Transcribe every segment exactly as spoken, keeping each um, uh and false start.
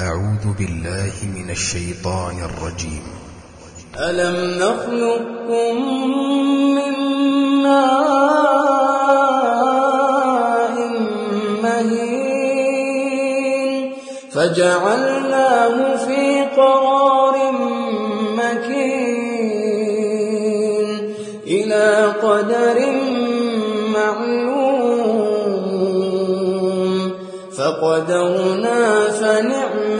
أعوذ بالله من الشيطان الرجيم. ألم نخلقكم من ماء مهين فجعلناه في قرار مكين إلى قدر معلوم فقدرنا فنعم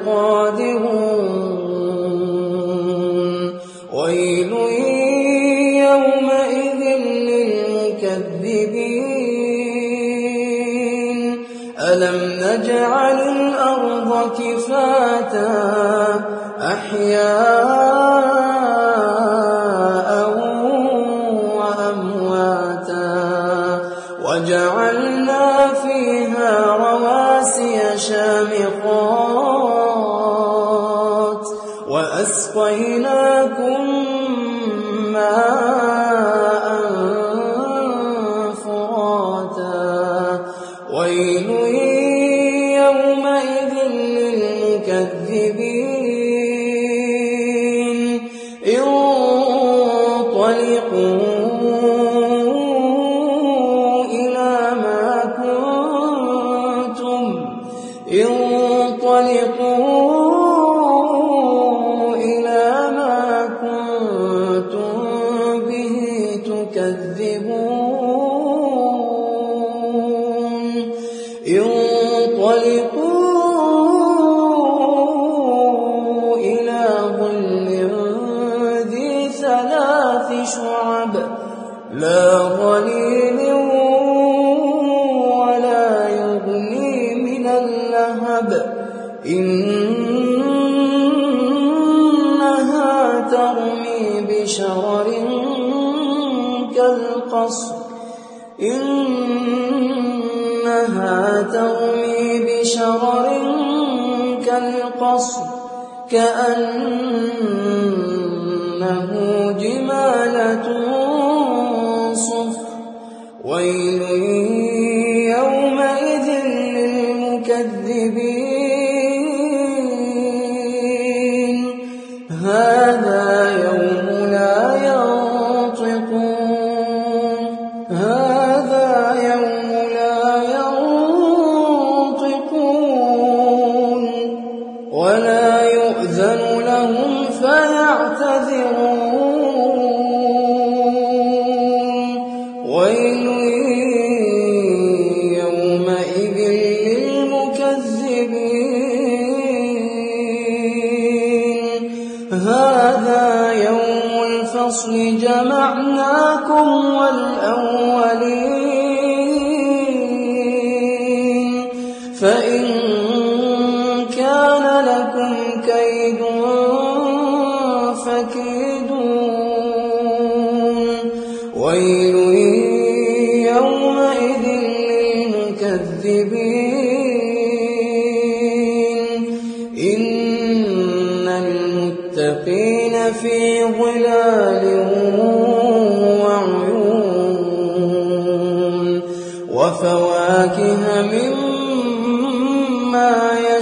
القادرون. ويل يومئذ للمكذبين. ألم نجعل الأرض كفاتا أحياء وأمواتا وجعلنا فيها رواسي شامخات وأسقيناكم ماء فراتا. ويل يومئذ للمكذبين. انطلقوا إلى ما كنتم انطلقوا إلى ما كنتم به تكذبون. انطلقوا إلى ظل ذي ثلاث شعب لا ظليل ولا يغني من اللهب إنها ترمي بشرر كالقصر إنها ترمي بشرر كالقصر كأنه جمالة صفر. ويل يومئذ للمكذبين. هذا يوم لا ينطقون هذا يوم لا ينطقون ولا يؤذن لهم فيعتذرون. ويل يومئذ للمكذبين. هذا يوم الفصل جمعناكم والأولين فإن كان لكم كيد فكيدون. ويل يومئذ للمكذبين. إن المتقين في ظلال وعيون وفواكه مما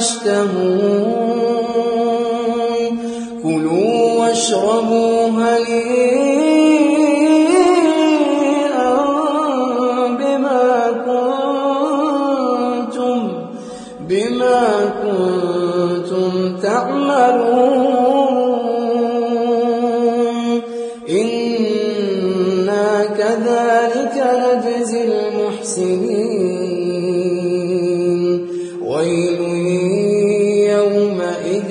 يشتهون. كلوا واشربوا هنيئا بما كنتم بما كنتم تعملون. إنا كذلك نجزي المحسنين. ويل يومئذ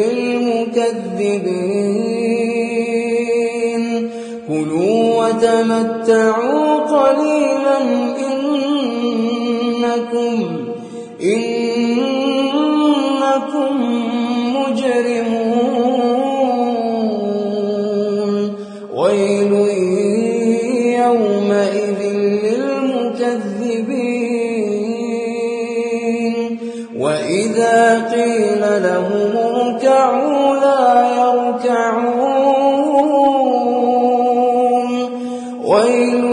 للمكذبين. كلوا وتمتعوا قليلا إنكم إنكم مجرمون. ويل يومئذ للمكذبين. وإذا قيل لهم اركعوا لا يركعون. ويل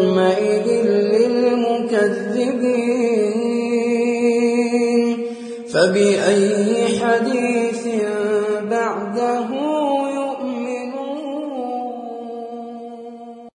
يومئذ للمكذبين. فبأي حديث بعده